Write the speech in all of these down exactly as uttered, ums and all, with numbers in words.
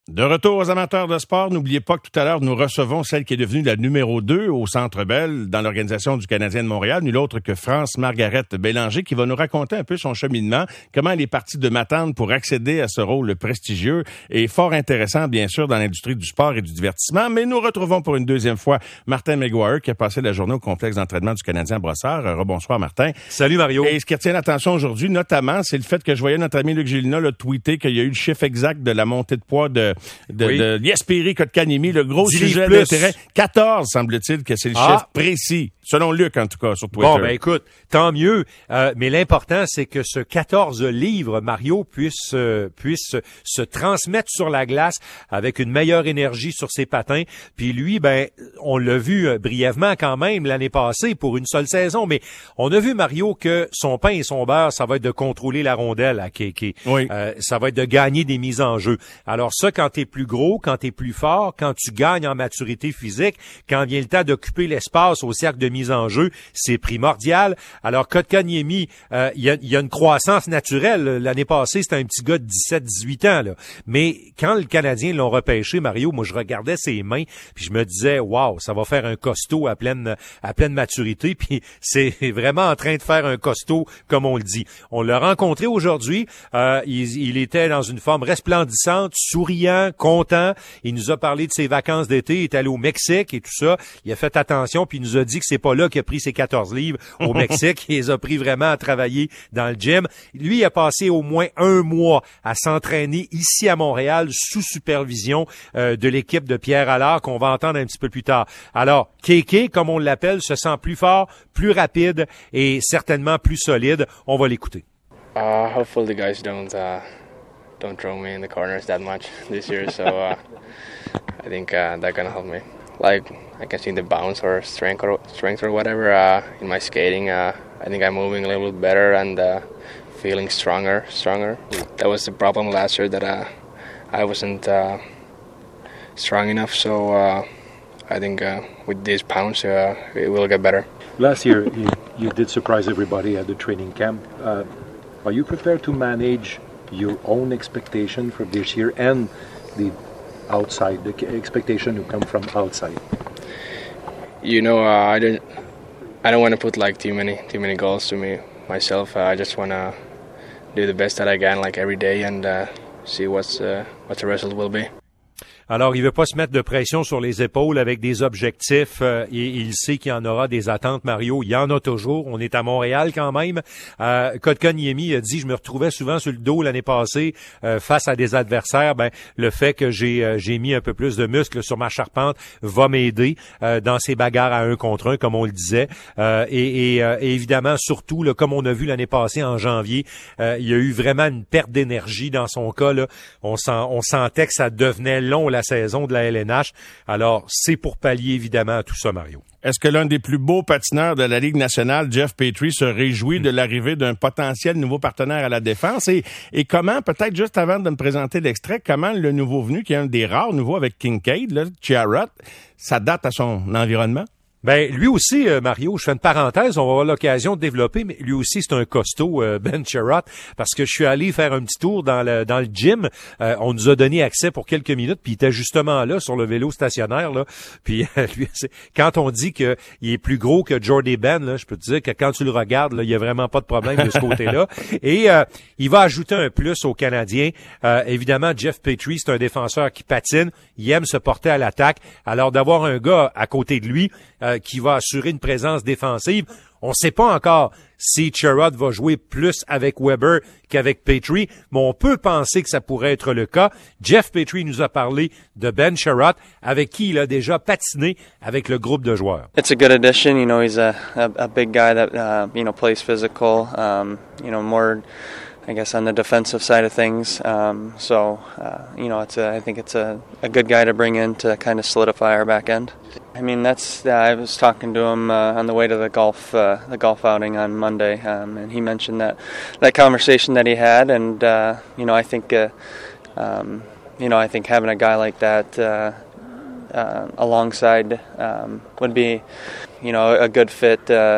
De retour aux amateurs de sport, n'oubliez pas que tout à l'heure, nous recevons celle qui est devenue la numéro deux au Centre Bell dans l'organisation du Canadien de Montréal, nulle autre que France-Margaret Bélanger, qui va nous raconter un peu son cheminement, comment elle est partie de Matane pour accéder à ce rôle prestigieux et fort intéressant, bien sûr, dans l'industrie du sport et du divertissement. Mais nous retrouvons pour une deuxième fois Martin McGuire, qui a passé la journée au complexe d'entraînement du Canadien à Brossard. Rebonsoir, Martin. Salut, Mario. Et ce qui retient l'attention aujourd'hui, notamment, c'est le fait que je voyais notre ami Luc Gélina là, tweeter qu'il y a eu le chiffre exact de la montée de poids de de, oui. de Jesperi Kotkaniemi, le gros sujet d'intérêt. quatorze, semble-t-il, que c'est le ah. chiffre précis. Selon Luc, en tout cas, sur Twitter. Bon, ben écoute, tant mieux. Euh, mais l'important, c'est que ce quatorze livres, Mario, puisse euh, puisse se transmettre sur la glace avec une meilleure énergie sur ses patins. Puis lui, ben, on l'a vu euh, brièvement quand même l'année passée pour une seule saison. Mais on a vu, Mario, que son pain et son beurre, ça va être de contrôler la rondelle à Kéké. Oui. Euh, ça va être de gagner des mises en jeu. Alors ça, quand t'es plus gros, quand t'es plus fort, quand tu gagnes en maturité physique, quand vient le temps d'occuper l'espace au cercle de mise en jeu, c'est primordial. Alors, Kotkaniemi, euh, il y a, y a une croissance naturelle. L'année passée, c'était un petit gars de dix-sept dix-huit ans, là. Mais quand le Canadien l'ont repêché, Mario, moi, je regardais ses mains, puis je me disais, waouh, ça va faire un costaud à pleine, à pleine maturité, puis c'est vraiment en train de faire un costaud, comme on le dit. On l'a rencontré aujourd'hui, euh, il, il était dans une forme resplendissante, souriant, content. Il nous a parlé de ses vacances d'été, il est allé au Mexique et tout ça. Il a fait attention, puis il nous a dit que c'est pas là qu'il a pris ses quatorze livres au Mexique. Il les a pris vraiment à travailler dans le gym. Lui, il a passé au moins un mois à s'entraîner ici à Montréal sous supervision euh, de l'équipe de Pierre Allard qu'on va entendre un petit peu plus tard. Alors, Kéké, comme on l'appelle, se sent plus fort, plus rapide et certainement plus solide. On va l'écouter. Uh, hopefully the guys don't uh, don't throw me in the corners that much this year, so uh, I think uh, that's gonna help me. Like I can see the bounce or strength or strength or whatever uh, in my skating. Uh, I think I'm moving a little bit better and uh, feeling stronger, stronger. That was the problem last year that uh, I wasn't uh, strong enough. So uh, I think uh, with these pounds, uh, it will get better. Last year, you, you did surprise everybody at the training camp. Uh, are you prepared to manage your own expectation for this year and the outside, the expectation to come from outside? You know, uh, I don't, I don't want to put like too many, too many goals to me myself. Uh, I just want to do the best that I can, like every day, and uh, see what's uh, what the result will be. Alors, il veut pas se mettre de pression sur les épaules avec des objectifs. Euh, et il sait qu'il y en aura des attentes, Mario. Il y en a toujours. On est à Montréal quand même. Euh, Kotkaniemi a dit, je me retrouvais souvent sur le dos l'année passée euh, face à des adversaires. Ben, le fait que j'ai euh, j'ai mis un peu plus de muscles sur ma charpente va m'aider euh, dans ces bagarres à un contre un, comme on le disait. Euh, et, et, euh, et évidemment, surtout, là, comme on a vu l'année passée en janvier, euh, il y a eu vraiment une perte d'énergie dans son cas. Là. On, sent, on sentait que ça devenait long la saison de la L N H. Alors, c'est pour pallier évidemment à tout ça, Mario. Est-ce que l'un des plus beaux patineurs de la Ligue nationale, Jeff Petrie, se réjouit mmh. de l'arrivée d'un potentiel nouveau partenaire à la défense? Et, et comment, peut-être juste avant de me présenter l'extrait, comment le nouveau venu, qui est un des rares nouveaux avec Kincaid, là, Chiarot, s'adapte à son environnement? Ben lui aussi, euh, Mario, je fais une parenthèse, on va avoir l'occasion de développer, mais lui aussi c'est un costaud, euh, Ben Chiarot, parce que je suis allé faire un petit tour dans le dans le gym, euh, on nous a donné accès pour quelques minutes, puis il était justement là sur le vélo stationnaire là, puis euh, lui, c'est, quand on dit que il est plus gros que Jordy Ben, là, je peux te dire que quand tu le regardes, là, il y a vraiment pas de problème de ce côté-là, et euh, il va ajouter un plus aux Canadiens. Euh, évidemment, Jeff Petrie, c'est un défenseur qui patine, il aime se porter à l'attaque, alors d'avoir un gars à côté de lui euh, qui va assurer une présence défensive. On ne sait pas encore si Chiarot va jouer plus avec Weber qu'avec Petrie, mais on peut penser que ça pourrait être le cas. Jeff Petrie nous a parlé de Ben Chiarot, avec qui il a déjà patiné avec le groupe de joueurs. It's a good addition. You know, he's a, a, a big guy that, uh, you know, plays physical, um, you know, more, I guess, on the defensive side of things. Um, so, uh, you know, it's a, I think it's a, a good guy to bring in to kind of solidify our back end. I mean, that's. Uh, I was talking to him uh, on the way to the golf, uh, the golf outing on Monday, um, and he mentioned that that conversation that he had, and uh, you know, I think, uh, um, you know, I think having a guy like that uh, uh, alongside um, would be, you know, a good fit. Uh,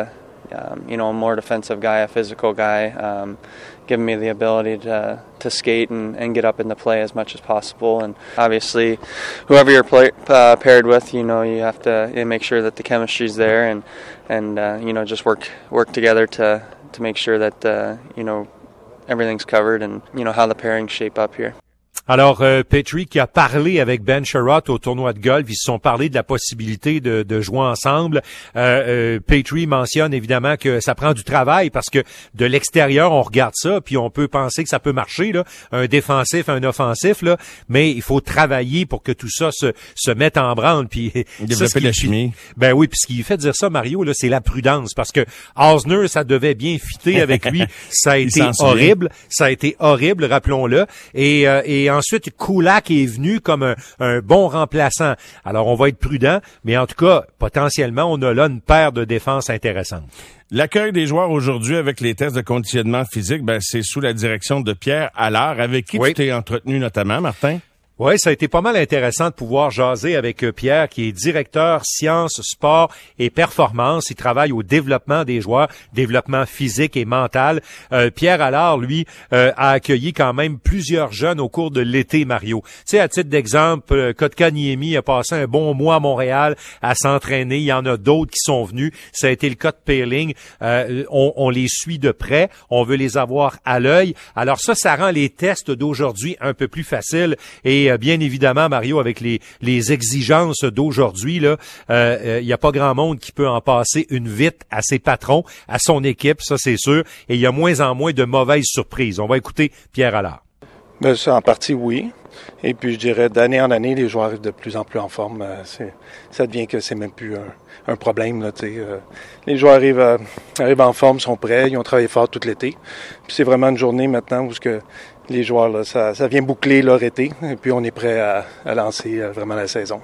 um, you know, a more defensive guy, a physical guy, um, giving me the ability to to skate and, and get up into play as much as possible. And obviously, whoever you're play, uh, paired with, you know, you have to you make sure that the chemistry's there and and uh, you know, just work work together to to make sure that uh, you know, everything's covered and you know how the pairings shape up here. Alors, euh, Petrie qui a parlé avec Ben Sherratt au tournoi de golf, ils se sont parlé de la possibilité de, de jouer ensemble. Euh, euh, Petrie mentionne évidemment que ça prend du travail parce que de l'extérieur, on regarde ça, puis on peut penser que ça peut marcher, là, un défensif, un offensif, là, mais il faut travailler pour que tout ça se, se mette en branle. Puis développer la chimie. Ben oui, puis ce qui fait dire ça, Mario, là, c'est la prudence, parce que Osner, ça devait bien fitter avec lui. Ça a été horrible, ça a été horrible, rappelons-le, et, euh, et ensuite, Kulak est venu comme un, un bon remplaçant. Alors, on va être prudent, mais en tout cas, potentiellement, on a là une paire de défense intéressante. L'accueil des joueurs aujourd'hui avec les tests de conditionnement physique, ben c'est sous la direction de Pierre Allard, avec qui oui. tu t'es entretenu notamment, Martin? Oui, ça a été pas mal intéressant de pouvoir jaser avec Pierre, qui est directeur sciences, sport et performance. Il travaille au développement des joueurs, développement physique et mental. Euh, Pierre Allard, lui, euh, a accueilli quand même plusieurs jeunes au cours de l'été, Mario. Tu sais, à titre d'exemple, euh, Kotkaniemi a passé un bon mois à Montréal à s'entraîner. Il y en a d'autres qui sont venus. Ça a été le cas de Peeling. Euh, on, on les suit de près. On veut les avoir à l'œil. Alors ça, ça rend les tests d'aujourd'hui un peu plus faciles. Et Et bien évidemment, Mario, avec les les exigences d'aujourd'hui, là, il euh, y a pas grand monde qui peut en passer une vite à ses patrons, à son équipe, ça c'est sûr. Et il y a moins en moins de mauvaises surprises. On va écouter Pierre Allard. Ben, ça, en partie, oui. Et puis, je dirais, d'année en année, les joueurs arrivent de plus en plus en forme. Euh, c'est, ça devient que c'est même plus un, un problème. Là, euh, les joueurs arrivent, à, arrivent en forme, sont prêts, ils ont travaillé fort tout l'été. Puis c'est vraiment une journée maintenant où ce que les joueurs, là, ça, ça vient boucler leur été. Et puis, on est prêt à, à lancer euh, vraiment la saison.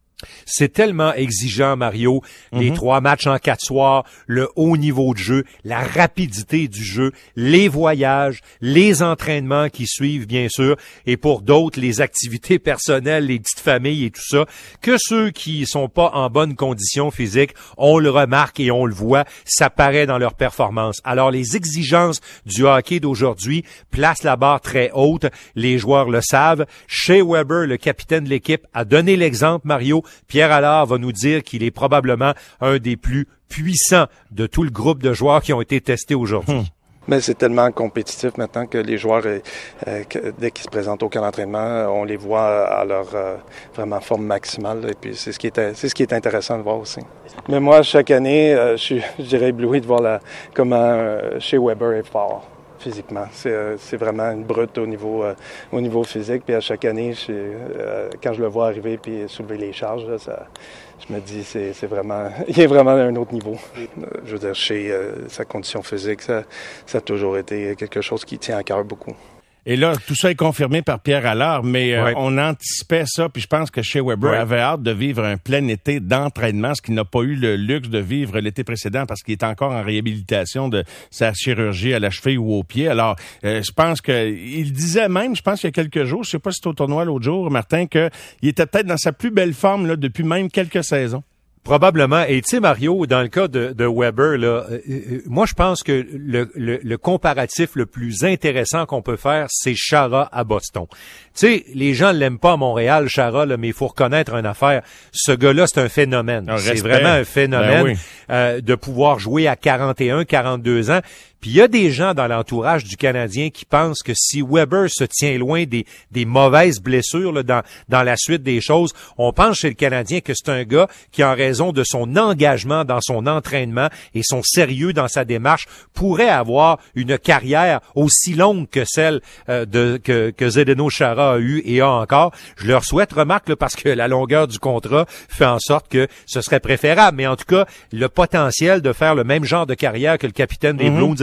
C'est tellement exigeant, Mario, les mm-hmm. trois matchs en quatre soirs, le haut niveau de jeu, la rapidité du jeu, les voyages, les entraînements qui suivent, bien sûr, et pour d'autres, les activités personnelles, les petites familles et tout ça, que ceux qui sont pas en bonne condition physique, on le remarque et on le voit, ça paraît dans leur performance. Alors, les exigences du hockey d'aujourd'hui placent la barre très haute, les joueurs le savent. Shea Weber, le capitaine de l'équipe, a donné l'exemple, Mario. Pierre Allard va nous dire qu'il est probablement un des plus puissants de tout le groupe de joueurs qui ont été testés aujourd'hui. Hum. Mais c'est tellement compétitif maintenant que les joueurs, euh, que, dès qu'ils se présentent au camp d'entraînement, on les voit à leur euh, vraiment forme maximale. Et puis c'est ce qui est c'est ce qui est intéressant de voir aussi. Mais moi, chaque année, euh, je suis, je dirais ébloui de voir la, comment euh, Shea Weber est fort. Physiquement, c'est, euh, c'est vraiment une brute au niveau euh, au niveau physique. Puis à chaque année, je, euh, quand je le vois arriver puis soulever les charges, là, ça, je me dis c'est c'est vraiment il est vraiment à un autre niveau. Euh, je veux dire, chez euh, sa condition physique, ça ça a toujours été quelque chose qui tient à cœur beaucoup. Et là, tout ça est confirmé par Pierre Allard, mais euh, ouais. on anticipait ça, puis je pense que Shea Weber ouais. avait hâte de vivre un plein été d'entraînement, ce qu'il n'a pas eu le luxe de vivre l'été précédent parce qu'il est encore en réhabilitation de sa chirurgie à la cheville ou au pied. Alors, euh, je pense que il disait même, je pense qu'il y a quelques jours, je sais pas si c'était au tournoi l'autre jour, Martin, qu'il était peut-être dans sa plus belle forme là depuis même quelques saisons. Probablement. Et tu sais, Mario, dans le cas de, de Weber, là, euh, euh, moi, je pense que le, le, le comparatif le plus intéressant qu'on peut faire, c'est Chara à Boston. Tu sais, les gens l'aiment pas à Montréal, Chara, là, mais il faut reconnaître une affaire. Ce gars-là, c'est un phénomène. Un c'est respect. Vraiment un phénomène ben oui. euh, de pouvoir jouer à quarante et un, quarante-deux ans. Puis il y a des gens dans l'entourage du Canadien qui pensent que si Weber se tient loin des, des mauvaises blessures là, dans, dans la suite des choses, on pense chez le Canadien que c'est un gars qui, en raison de son engagement dans son entraînement et son sérieux dans sa démarche, pourrait avoir une carrière aussi longue que celle euh, de que, que Zdeno Chara a eu et a encore. Je leur souhaite, remarque, là, parce que la longueur du contrat fait en sorte que ce serait préférable. Mais en tout cas, le potentiel de faire le même genre de carrière que le capitaine des mm-hmm. Blues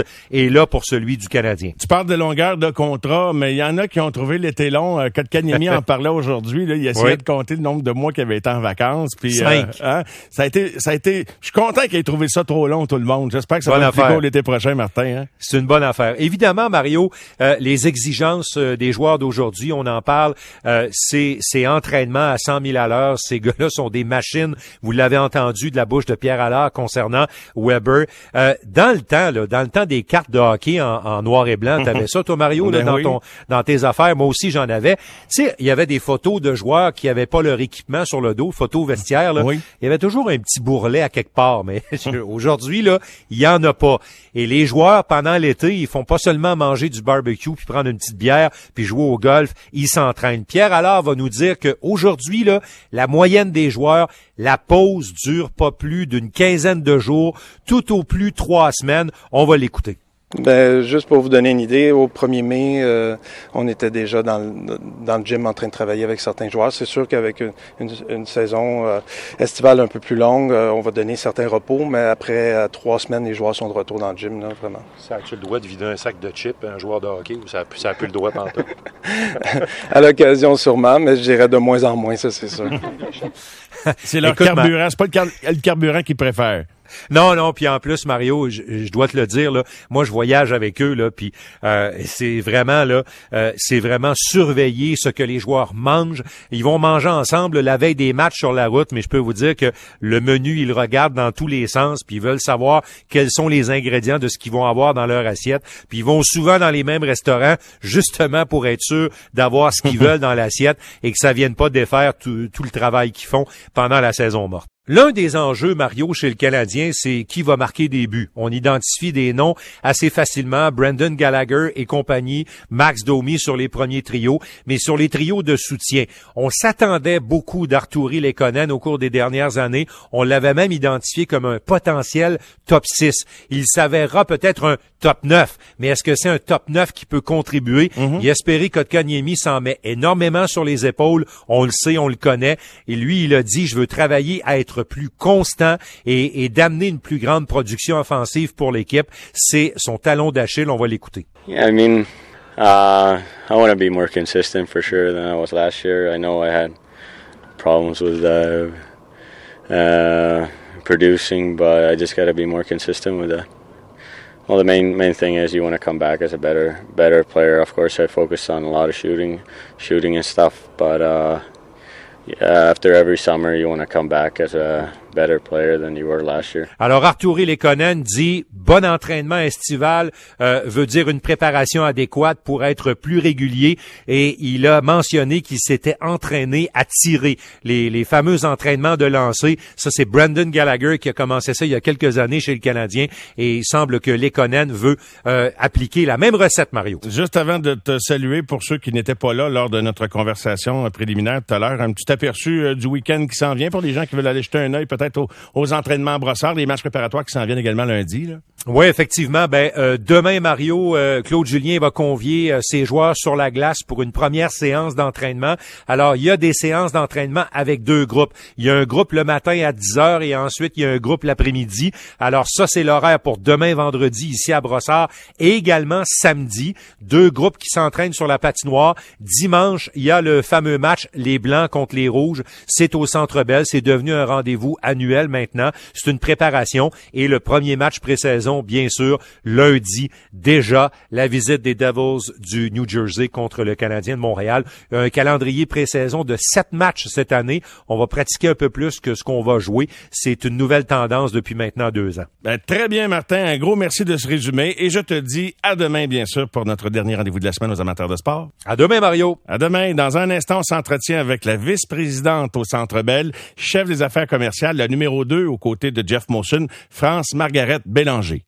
est là pour celui du Canadien. Tu parles de longueur de contrat, mais il y en a qui ont trouvé l'été long. Euh, Kotkaniemi en parlait aujourd'hui. Là, il essayait oui. de compter le nombre de mois qu'il avait été en vacances. Puis, Cinq. Euh, hein, ça a été, ça a été. Je suis content qu'il ait trouvé ça trop long, tout le monde. J'espère que ça bonne va être plus affaire. court l'été prochain, Martin. Hein? C'est une bonne affaire. Évidemment, Mario, euh, les exigences euh, des joueurs d'aujourd'hui, on en parle. Euh, c'est, c'est entraînement à cent mille à l'heure. Ces gars-là sont des machines. Vous l'avez entendu de la bouche de Pierre Allard concernant Weber. Euh, dans le temps, là, dans le temps des cartes de hockey en, en noir et blanc, t'avais ça, toi, Mario, là, ben dans oui. ton, dans tes affaires. Moi aussi, j'en avais. Tu sais, il y avait des photos de joueurs qui avaient pas leur équipement sur le dos, photos vestiaires, là. Oui. Il y avait toujours un petit bourrelet à quelque part, mais aujourd'hui, là, il y en a pas. Et les joueurs, pendant l'été, ils font pas seulement manger du barbecue puis prendre une petite bière puis jouer au golf, ils s'entraînent. Pierre Allard va nous dire que aujourd'hui, là, la moyenne des joueurs, la pause dure pas plus d'une quinzaine de jours, tout au plus trois semaines. On va l'écouter. Ben, juste pour vous donner une idée, au premier mai, euh, on était déjà dans le, dans le gym en train de travailler avec certains joueurs. C'est sûr qu'avec une, une, une saison euh, estivale un peu plus longue, euh, on va donner certains repos, mais après euh, trois semaines, les joueurs sont de retour dans le gym, là, vraiment. Ça a-tu le droit de vider un sac de chips, un joueur de hockey, ou ça a plus, ça a plus le droit pantoute? À l'occasion, sûrement, mais je dirais de moins en moins, ça, c'est sûr. C'est leur Écoute, carburant. ma... C'est pas le, car... le carburant qu'ils préfèrent. Non, non, puis en plus, Mario, je, je dois te le dire, là, moi je voyage avec eux, là, puis euh, c'est vraiment là, euh, c'est vraiment surveiller ce que les joueurs mangent. Ils vont manger ensemble la veille des matchs sur la route, mais je peux vous dire que le menu, ils le regardent dans tous les sens, puis ils veulent savoir quels sont les ingrédients de ce qu'ils vont avoir dans leur assiette. Puis ils vont souvent dans les mêmes restaurants, justement pour être sûr d'avoir ce qu'ils veulent dans l'assiette et que ça vienne pas défaire tout, tout le travail qu'ils font pendant la saison morte. L'un des enjeux, Mario, chez le Canadien, c'est qui va marquer des buts. On identifie des noms assez facilement, Brendan Gallagher et compagnie, Max Domi sur les premiers trios, mais sur les trios de soutien. On s'attendait beaucoup d'Artturi Lekonen au cours des dernières années. On l'avait même identifié comme un potentiel top six. Il s'avérera peut-être un top neuf, mais est-ce que c'est un top neuf qui peut contribuer? Mm-hmm. Jesperi Kotkaniemi s'en met énormément sur les épaules. On le sait, on le connaît. Et lui, il a dit, je veux travailler à être plus constant et, et d'amener une plus grande production offensive pour l'équipe. C'est son talon d'Achille. On va l'écouter. Yeah, I mean, uh, I want to be more consistent for sure than I was last year. I know I had problems with uh, uh, producing, but I just got to be more consistent with that. Well, the main main thing is you want to come back as a better better player. Of course, I focused on a lot of shooting, shooting and stuff, but uh, yeah, after every summer, you want to come back as a better player than you were last year. Alors, Artturi Lekonen dit bon entraînement estival euh, veut dire une préparation adéquate pour être plus régulier et il a mentionné qu'il s'était entraîné à tirer les, les fameux entraînements de lancer. Ça, c'est Brendan Gallagher qui a commencé ça il y a quelques années chez le Canadien et il semble que Lekonen veut euh, appliquer la même recette, Mario. Juste avant de te saluer pour ceux qui n'étaient pas là lors de notre conversation préliminaire tout à l'heure, un petit aperçu euh, du week-end qui s'en vient pour les gens qui veulent aller jeter un œil peut-être aux, aux entraînements à Brossard, les matchs préparatoires qui s'en viennent également lundi, là. Oui, effectivement. Ben euh, demain, Mario, euh, Claude Julien va convier euh, ses joueurs sur la glace pour une première séance d'entraînement. Alors, il y a des séances d'entraînement avec deux groupes. Il y a un groupe le matin à dix heures et ensuite, il y a un groupe l'après-midi. Alors, ça, c'est l'horaire pour demain, vendredi, ici à Brossard. Et également samedi, deux groupes qui s'entraînent sur la patinoire. Dimanche, il y a le fameux match, les Blancs contre les Rouges. C'est au Centre Bell. C'est devenu un rendez-vous annuel maintenant. C'est une préparation. Et le premier match pré-saison, bien sûr, lundi, déjà, la visite des Devils du New Jersey contre le Canadien de Montréal. Un calendrier pré-saison de sept matchs cette année. On va pratiquer un peu plus que ce qu'on va jouer. C'est une nouvelle tendance depuis maintenant deux ans. Ben, très bien, Martin. Un gros merci de ce résumé. Et je te dis à demain, bien sûr, pour notre dernier rendez-vous de la semaine aux amateurs de sport. À demain, Mario. À demain. Dans un instant, on s'entretient avec la vice-présidente au Centre Bell, chef des affaires commerciales, la numéro deux aux côtés de Jeff Molson, France Margaret Bélanger.